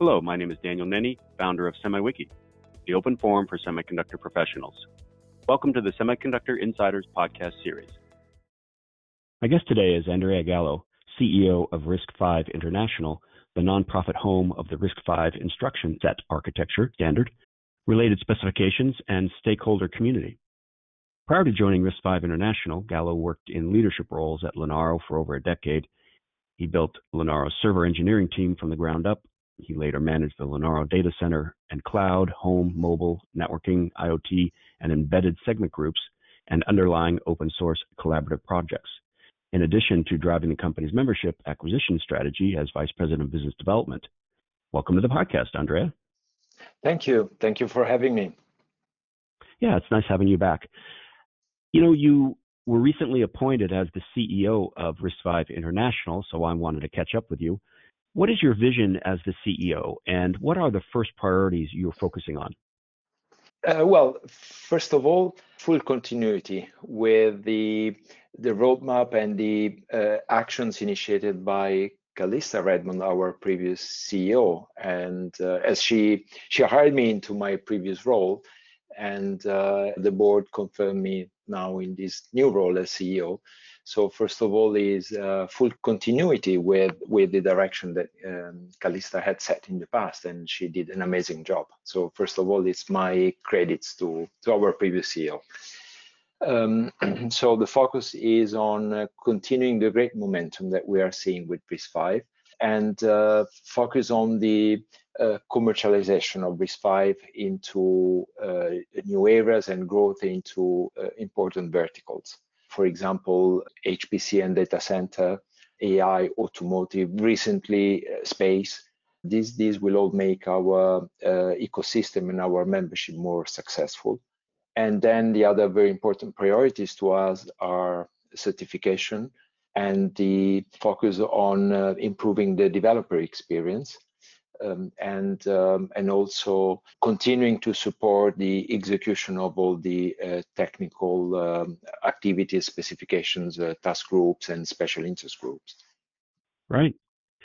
Hello, my name is Daniel Nenny, founder of SemiWiki, the open forum for semiconductor professionals. Welcome to the Semiconductor Insiders podcast series. My guest today is Andrea Gallo, CEO of RISC-V International, the nonprofit home of the RISC-V instruction set architecture standard, related specifications, and stakeholder community. Prior to joining RISC-V International, Gallo worked in leadership roles at Linaro for over a decade. He built Linaro's server engineering team from the ground up. He later managed the Linaro data center and cloud, home, mobile, networking, IoT, and embedded segment groups and underlying open source collaborative projects. In addition to driving the company's membership acquisition strategy as Vice President of Business Development. Welcome to the podcast, Andrea. Thank you. Thank you for having me. Yeah, it's nice having you back. You were recently appointed as the CEO of RISC-V International, so I wanted to catch up with you. What is your vision as the CEO, and what are the first priorities you're focusing on? Well, first of all, full continuity with the roadmap and the actions initiated by Calista Redmond, our previous CEO. And as she hired me into my previous role, and the board confirmed me now in this new role as CEO. So first of all is full continuity with the direction that Calista had set in the past, and she did an amazing job. So first of all, it's my credits to our previous CEO. So the focus is on continuing the great momentum that we are seeing with RISC-V and focus on the commercialization of RISC-V into new areas and growth into important verticals. For example, HPC and data center, AI, automotive, recently space. These will all make our ecosystem and our membership more successful. And then the other very important priorities to us are certification and the focus on improving the developer experience. And also continuing to support the execution of all the technical activities, specifications, task groups, and special interest groups. Right.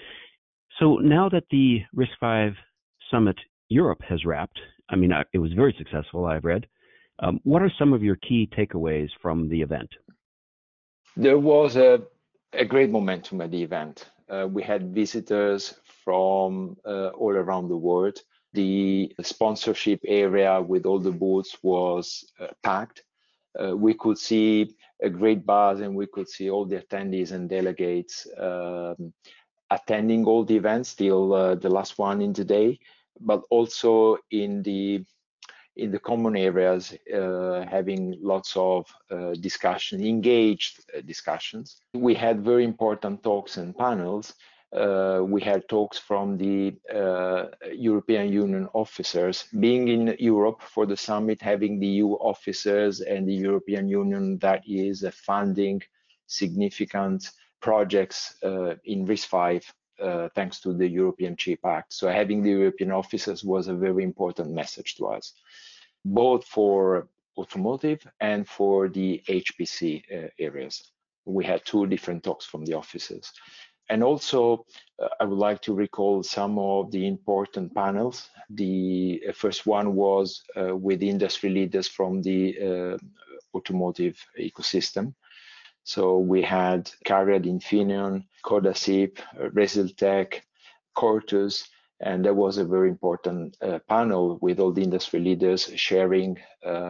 So now that the RISC-V Summit Europe has wrapped, it was very successful, I've read. What are some of your key takeaways from the event? There was a great momentum at the event. We had visitors from all around the world. The sponsorship area with all the booths was packed. We could see a great buzz, and we could see all the attendees and delegates attending all the events till the last one in the day, but also in the common areas, having lots of engaged discussions. We had very important talks and panels. We had talks from the European Union officers. Being in Europe for the summit, having the EU officers and the European Union that is funding significant projects in RISC-V thanks to the European Chip Act. So having the European officers was a very important message to us, both for automotive and for the HPC areas. We had two different talks from the officers. And also, I would like to recall some of the important panels. The first one was with industry leaders from the automotive ecosystem. So we had Cariad, Infineon, Codasip, Resultec, Cortus, and there was a very important panel with all the industry leaders sharing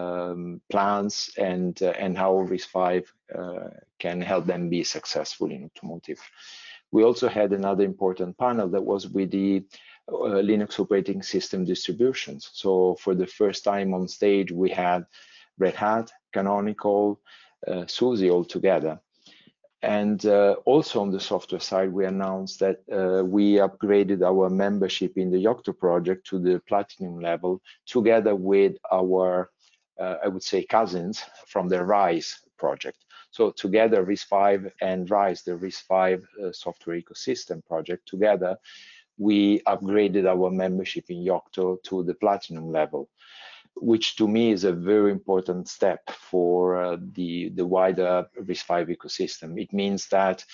plans and how RISC-V can help them be successful in automotive. We also had another important panel that was with the Linux operating system distributions. So for the first time on stage, we had Red Hat, Canonical, SUSE all together. And also on the software side, we announced that we upgraded our membership in the Yocto project to the platinum level, together with our, I would say, cousins from the RISE project. So together, RISC-V and RISE, the RISC-V software ecosystem project, together, we upgraded our membership in Yocto to the platinum level, which to me is a very important step for the wider RISC-V ecosystem. It means that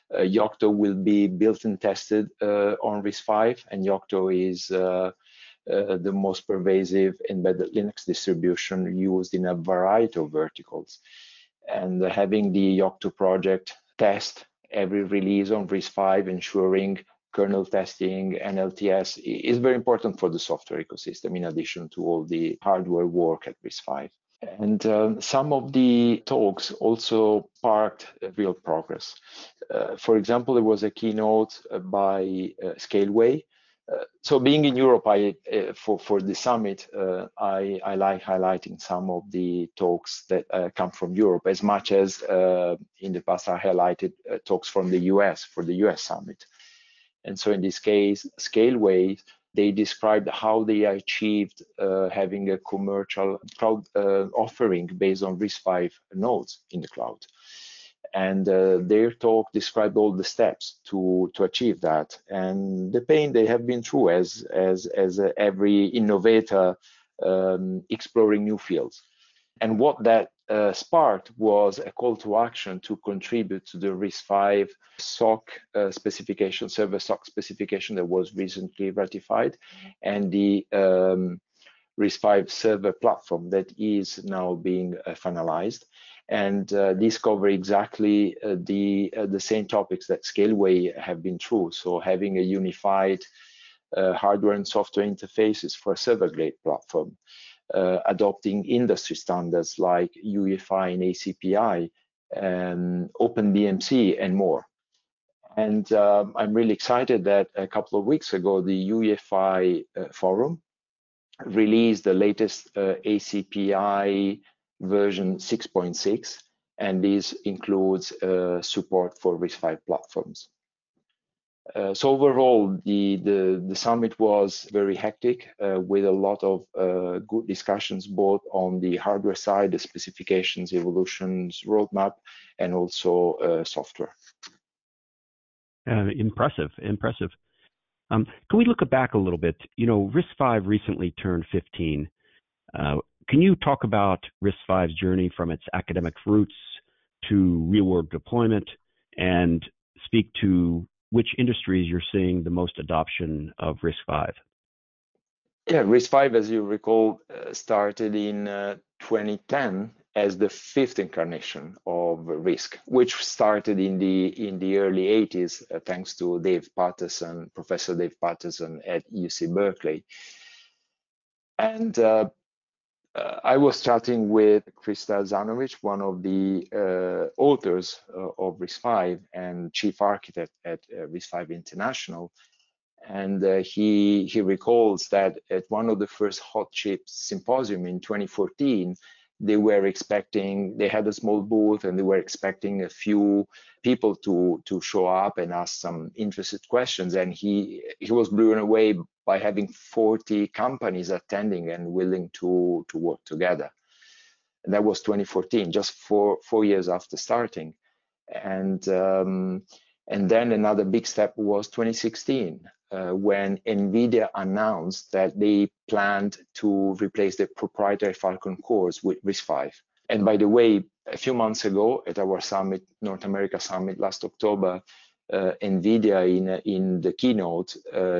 Yocto will be built and tested on RISC-V, and Yocto is the most pervasive embedded Linux distribution used in a variety of verticals. And having the Yocto project test every release on RISC-V, ensuring kernel testing and LTS is very important for the software ecosystem, in addition to all the hardware work at RISC-V. And some of the talks also sparked real progress. For example, there was a keynote by Scaleway. So being in Europe, for the summit, I like highlighting some of the talks that come from Europe, as much as in the past I highlighted talks from the US for the US summit. And so in this case, Scaleway, they described how they achieved having a commercial cloud offering based on RISC-V nodes in the cloud. And their talk described all the steps to achieve that, and the pain they have been through as every innovator exploring new fields. And what that sparked was a call to action to contribute to the RISC-V SOC specification, server SOC specification that was recently ratified, and the RISC-V server platform that is now being finalized. And these cover exactly the same topics that Scaleway have been through. So having a unified hardware and software interfaces for a server-grade platform, adopting industry standards like UEFI and ACPI, OpenBMC, and more. And I'm really excited that a couple of weeks ago, the UEFI forum released the latest ACPI version 6.6, and this includes support for RISC-V platforms. So overall, the summit was very hectic with a lot of good discussions, both on the hardware side, the specifications, evolutions, roadmap, and also software. Impressive. Can we look back a little bit? You know, RISC-V recently turned 15. Can you talk about RISC-V's journey from its academic roots to real-world deployment, and speak to which industries you're seeing the most adoption of RISC-V? Yeah, RISC-V, as you recall, started in 2010 as the fifth incarnation of RISC, which started in the early 80s, thanks to Dave Patterson, Professor Dave Patterson at UC Berkeley. And I was chatting with Krista Zanovich, one of the authors of RISC-V and chief architect at RISC-V International. And he recalls that at one of the first Hot Chips Symposium in 2014, they had a small booth, and they were expecting a few people to show up and ask some interested questions. And he was blown away by having 40 companies attending and willing to work together. And that was 2014, just 4 years after starting. And then another big step was 2016. When NVIDIA announced that they planned to replace the proprietary Falcon cores with RISC-V. And by the way, a few months ago at our summit, North America Summit last October, NVIDIA in the keynote,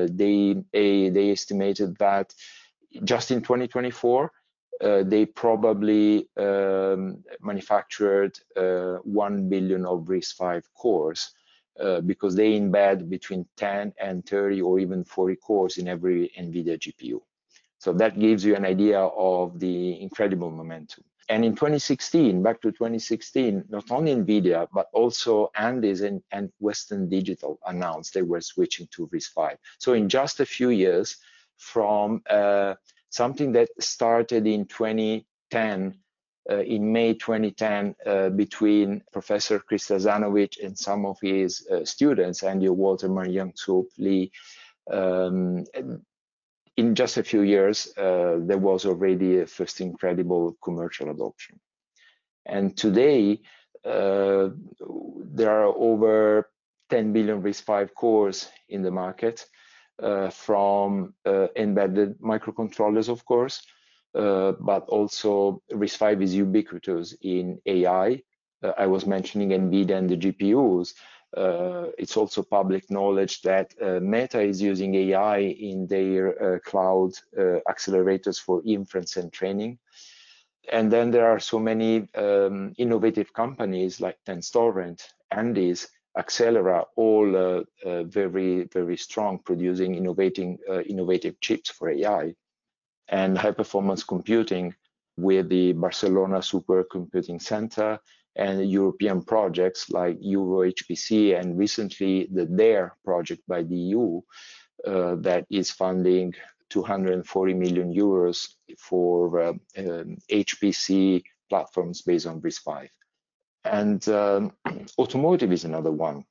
they estimated that just in 2024, they probably manufactured 1 billion of RISC-V cores. Because they embed between 10 and 30 or even 40 cores in every NVIDIA GPU. So that gives you an idea of the incredible momentum. And in 2016, back to 2016, not only NVIDIA, but also Andes and Western Digital announced they were switching to RISC-V. So in just a few years, from something that started in 2010, in May 2010, between Professor Krista Zanovich and some of his students, Andy Walterman, Young-Sup Lee, in just a few years, there was already a first incredible commercial adoption. And today, there are over 10 billion RISC-V cores in the market, from embedded microcontrollers, of course, but also RISC-V is ubiquitous in AI. I was mentioning NVIDIA and the GPUs, It's also public knowledge that Meta is using AI in their cloud accelerators for inference and training. And then there are so many innovative companies like TensorRent, Andes, Accelera, all very, very strong, producing innovative chips for AI and high performance computing with the Barcelona Supercomputing Center and European projects like EuroHPC and recently the DARE project by the EU that is funding 240 million euros for HPC platforms based on RISC-V. And automotive is another one.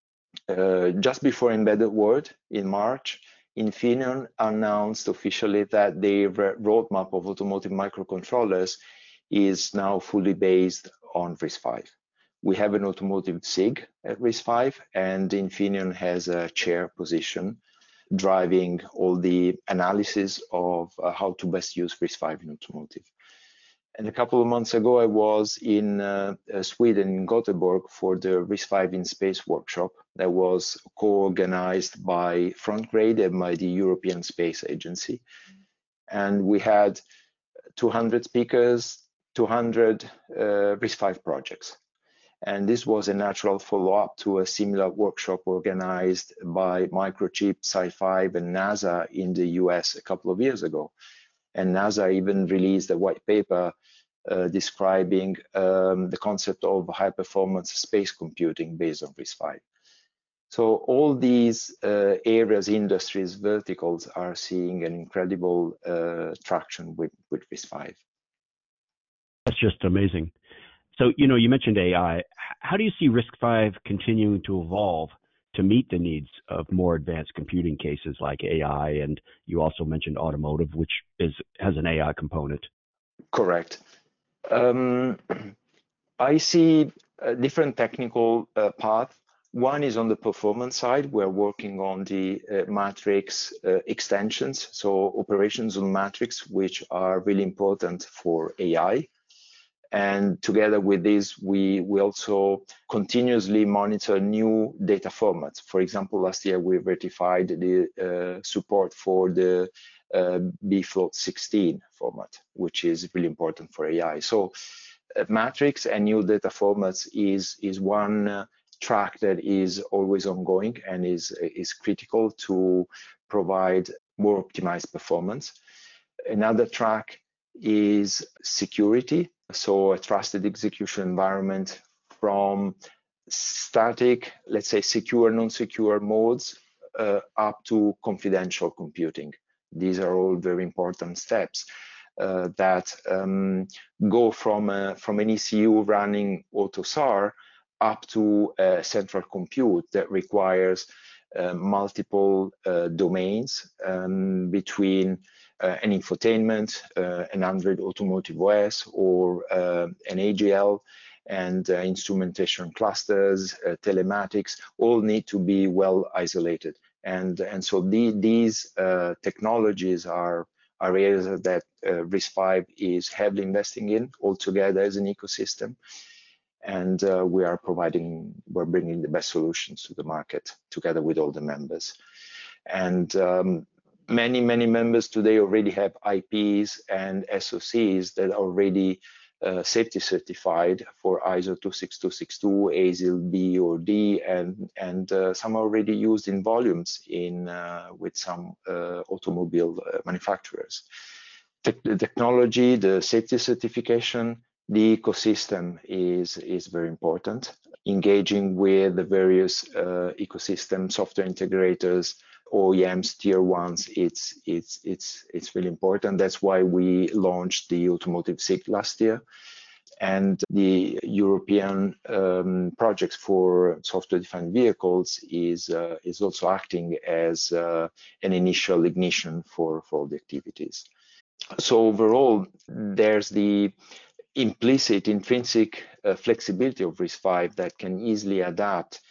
Just before Embedded World in March, Infineon announced officially that their roadmap of automotive microcontrollers is now fully based on RISC-V. We have an automotive SIG at RISC-V, and Infineon has a chair position driving all the analysis of how to best use RISC-V in automotive. And a couple of months ago, I was in Sweden, in Gothenburg, for the RISC-V in Space workshop that was co-organized by Frontgrade and by the European Space Agency. And we had 200 speakers, 200 RISC-V projects. And this was a natural follow-up to a similar workshop organized by Microchip, Sci5, and NASA in the US a couple of years ago. And NASA even released a white paper describing the concept of high-performance space computing based on RISC-V. So all these areas, industries, verticals are seeing an incredible traction with RISC-V. That's just amazing. So, you mentioned AI. How do you see RISC-V continuing to evolve to meet the needs of more advanced computing cases like AI? And you also mentioned automotive, which has an AI component. Correct. I see a different technical path. One is on the performance side. We're working on the matrix extensions, so operations on matrix, which are really important for AI. And together with this, we also continuously monitor new data formats. For example, last year we verified the support for the bfloat 16 format, which is really important for AI. So matrix and new data formats is one track that is always ongoing and is critical to provide more optimized performance. Another track is security. So a trusted execution environment from static, let's say secure, non-secure modes up to confidential computing. These are all very important steps that go from an ECU running AUTOSAR up to a central compute that requires multiple domains between an infotainment, an Android Automotive OS, or an AGL, and instrumentation clusters, telematics, all need to be well isolated. And so these technologies are areas that RISC-V is heavily investing in altogether as an ecosystem. And we're bringing the best solutions to the market together with all the members. And many members today already have IPs and SoCs that are already safety certified for ISO 26262, ASIL B or D, and some are already used in volumes with some automobile manufacturers. The technology, the safety certification, the ecosystem is very important. Engaging with the various ecosystem software integrators, OEMs, tier ones, it's really important. That's why we launched the Automotive SIG last year. And the European projects for software-defined vehicles is also acting as an initial ignition for all the activities. So overall, there's the intrinsic flexibility of RISC-V that can easily adapt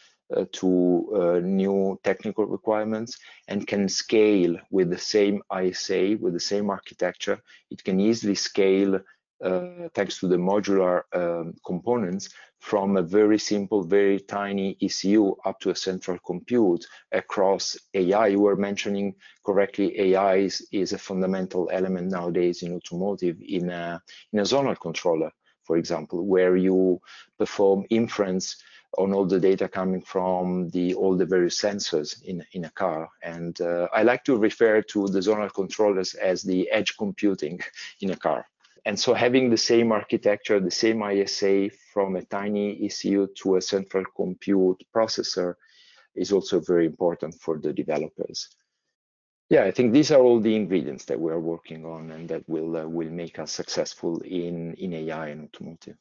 to new technical requirements and can scale with the same ISA, with the same architecture. It can easily scale thanks to the modular components, from a very simple, very tiny ECU up to a central compute across AI. You were mentioning correctly, AI is a fundamental element nowadays in automotive, in a zonal controller, for example, where you perform inference on all the data coming from all the various sensors in a car. And I like to refer to the zonal controllers as the edge computing in a car. And so having the same architecture, the same ISA from a tiny ECU to a central compute processor is also very important for the developers. Yeah, I think these are all the ingredients that we are working on and that will make us successful in AI and automotive.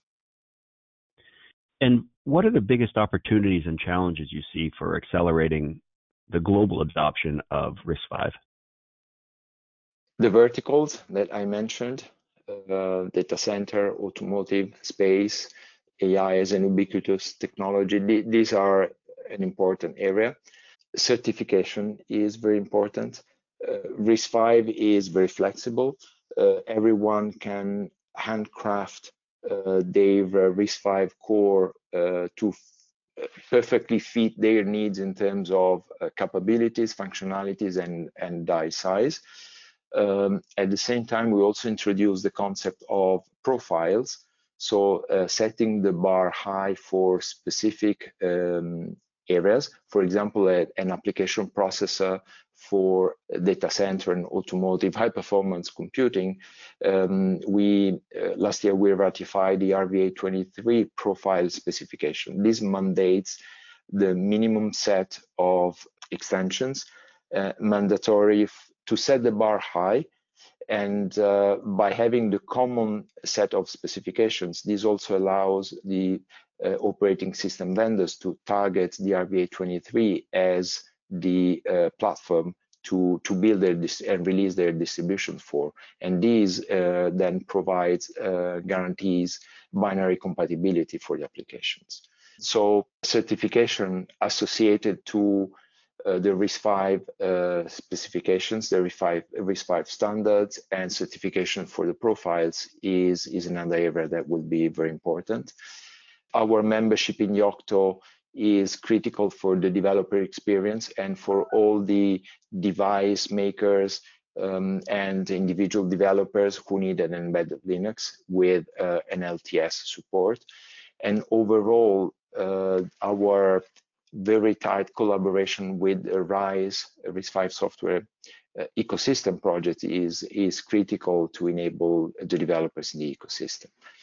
And what are the biggest opportunities and challenges you see for accelerating the global adoption of RISC-V? The verticals that I mentioned, data center, automotive, space, AI as an ubiquitous technology, these are an important area. Certification is very important. RISC-V is very flexible. Everyone can handcraft their RISC-V core to perfectly fit their needs in terms of capabilities, functionalities, and die size. At the same time, we also introduced the concept of profiles. So setting the bar high for specific areas. For example, an application processor for data center and automotive high performance computing. Last year we ratified the RVA 23 profile specification. This mandates the minimum set of extensions mandatory to set the bar high, and by having the common set of specifications, this also allows the operating system vendors to target the RVA 23 as the platform to build and release their distribution for. And these then provides guarantees binary compatibility for the applications. So certification associated to the RISC-V specifications, the RISC-V standards, and certification for the profiles is another area that will be very important. Our membership in Yocto is critical for the developer experience and for all the device makers and individual developers who need an embedded Linux with an LTS support. And overall, our very tight collaboration with RISC-V software ecosystem project is critical to enable the developers in the ecosystem.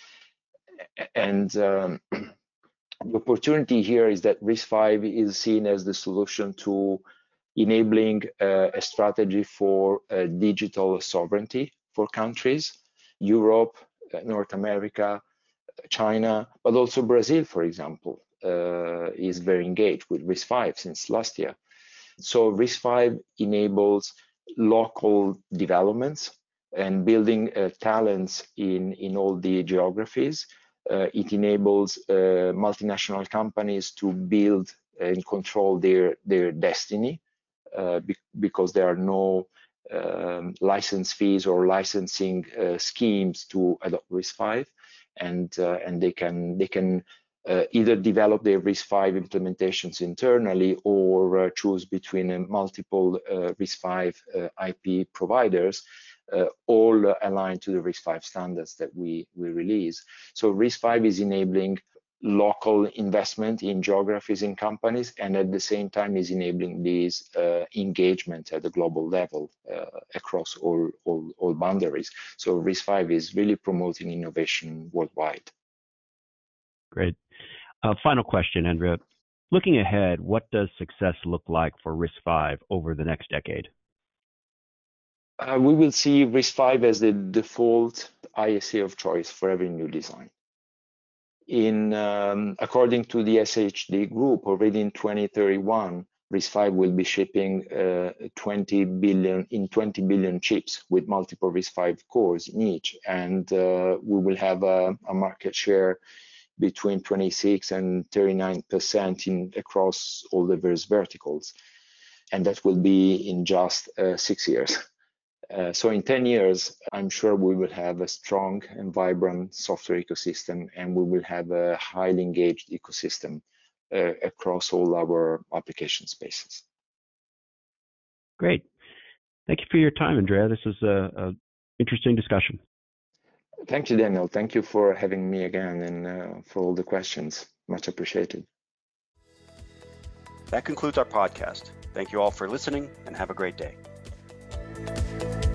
And the opportunity here is that RISC-V is seen as the solution to enabling a strategy for digital sovereignty for countries, Europe, North America, China, but also Brazil, for example, is very engaged with RISC-V since last year. So RISC-V enables local developments and building talents in all the geographies. It enables multinational companies to build and control their destiny because there are no license fees or licensing schemes to adopt RISC-V, and they can either develop their RISC-V implementations internally or choose between multiple RISC-V IP providers, all aligned to the RISC-V standards that we release. So RISC-V is enabling local investment in geographies and companies, and at the same time is enabling these engagement at the global level across all boundaries. So RISC-V is really promoting innovation worldwide. Great. Final question, Andrea. Looking ahead, what does success look like for RISC-V over the next decade? We will see RISC-V as the default ISA of choice for every new design. According to the SHD group, already in 2031, RISC-V will be shipping 20 billion chips with multiple RISC-V cores in each, and we will have a market share between 26 and 39% across all the various verticals, and that will be in just 6 years. So in 10 years, I'm sure we will have a strong and vibrant software ecosystem, and we will have a highly engaged ecosystem across all our application spaces. Great. Thank you for your time, Andrea. This was an interesting discussion. Thank you, Daniel. Thank you for having me again and for all the questions. Much appreciated. That concludes our podcast. Thank you all for listening and have a great day.